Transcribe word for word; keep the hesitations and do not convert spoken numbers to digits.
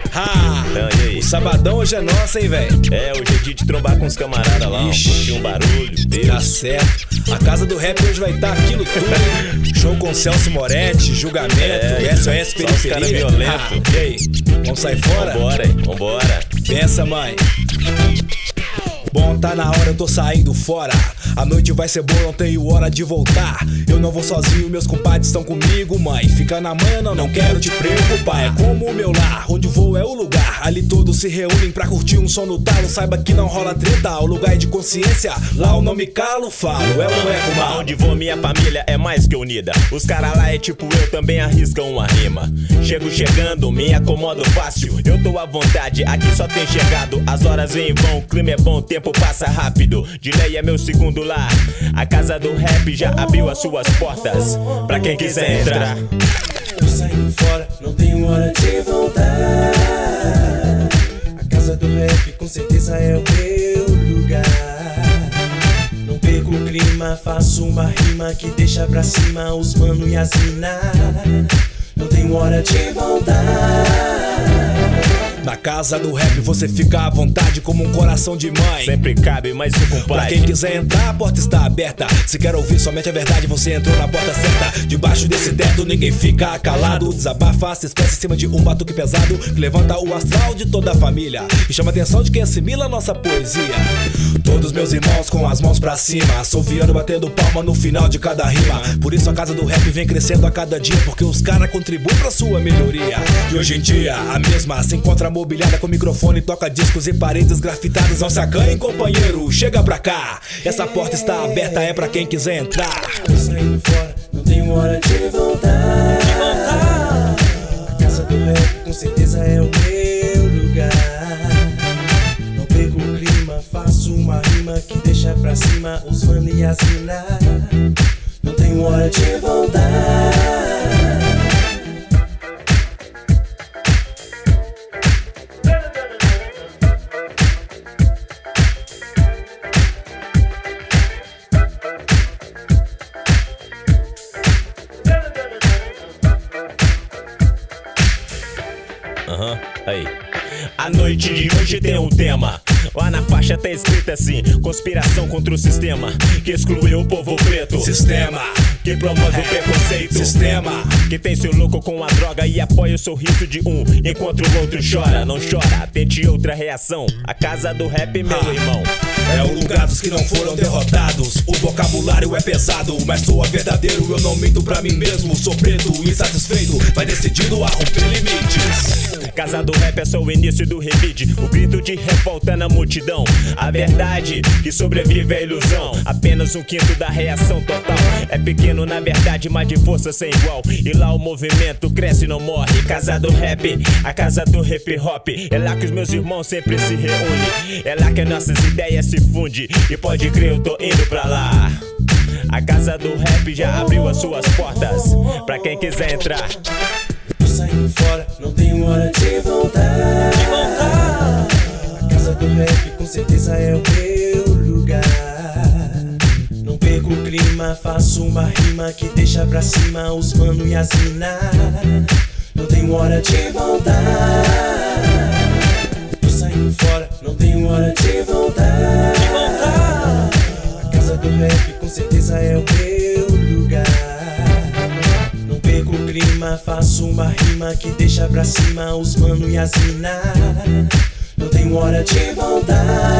Ha! Então, e aí? O sabadão hoje é nosso, hein, velho? É, hoje é dia de trombar com os camaradas lá, ó. Curtir um barulho, Deus. Tá certo. A casa do rap hoje vai estar aquilo tudo, hein? Show com Celso Moretti, julgamento, É, S O S só os cara Periferia. violento. Ah, e aí? Vamos sair fora? Vambora, hein? Vambora. Pensa, mãe. Bom, tá na hora, eu tô saindo fora. A noite vai ser boa, não tenho hora de voltar. Eu não vou sozinho, meus compadres estão comigo, mãe. Fica na manhã, não, não quero te preocupar. É como o meu lar, onde vou é o lugar. Ali todos se reúnem pra curtir um som no talo. Saiba que não rola treta, o lugar é de consciência. Lá eu não me calo, falo, é ou não é, comadre? Onde vou, minha família é mais que unida. Os caras lá é tipo eu, também arriscam uma rima. Chego chegando, me acomodo fácil. Eu tô à vontade, aqui só tem chegado. As horas vêm e vão, o clima é bom, o tempo passa rápido. Delay é meu segundo lar. A casa do rap já abriu as suas portas pra quem quiser entrar. Tô saindo fora, não tenho hora de voltar. A casa do rap com certeza é o meu lugar. Não perco o clima, faço uma rima que deixa pra cima os mano e as mina. Não tenho hora de voltar. Na casa do rap você fica à vontade como um coração de mãe. Sempre cabe mais um Pra compadre. quem quiser entrar, a porta está aberta. Se quer ouvir somente a verdade, você entrou na porta certa. Debaixo desse teto ninguém fica calado. Desabafa, se expressa em cima de um batuque pesado que levanta o astral de toda a família e chama a atenção de quem assimila a nossa poesia. Todos meus irmãos com as mãos pra cima, assoviando, batendo palma no final de cada rima. Por isso a casa do rap vem crescendo a cada dia, porque os caras contribuem pra sua melhoria. E hoje em dia a mesma se encontra mobiliada com microfone, toca discos e paredes grafitadas. Não se acanhe, companheiro, chega pra cá. Essa porta está aberta, é pra quem quiser entrar. Tô saindo fora, não tenho hora de voltar. A casa do rap com certeza é o meu lugar. Não perco o clima, faço uma rima que deixa pra cima os mano e as mina. Não tenho hora de voltar. Aham, uhum, aí. A noite de hoje tem um tema. Lá na faixa tá escrito assim: conspiração contra o sistema que excluiu o povo preto. Sistema que promove o preconceito. Sistema que tem seu louco com a droga e apoia o sorriso de um enquanto o outro chora. Não chora, tente outra reação. A casa do rap, meu ah. irmão, é o lugar dos que não foram derrotados. O vocabulário é pesado, mas sou verdadeiro. Eu não minto pra mim mesmo. Sou preto, insatisfeito, vai decidido a romper limites. Casa do rap é só o início do revide, o grito de revolta na multidão. A verdade que sobrevive é ilusão, apenas um quinto da reação total. É pequeno na verdade, mas de força sem igual. E lá o movimento cresce e não morre. Casa do rap, a casa do hip hop. É lá que os meus irmãos sempre se reúnem. É lá que as nossas ideias se fundem. E pode crer, eu tô indo pra lá. A casa do rap já abriu as suas portas pra quem quiser entrar. Tô saindo fora, não tenho hora de voltar. A casa do rap com certeza é o meu lugar. Não perco o clima, faço uma rima que deixa pra cima os mano e as mina. Não tenho hora de voltar. Tô saindo fora, não tenho hora de voltar. A casa do rap com certeza é o meu lugar. Não perco o clima, faço uma rima que deixa pra cima os mano e as mina. Não tenho hora de voltar.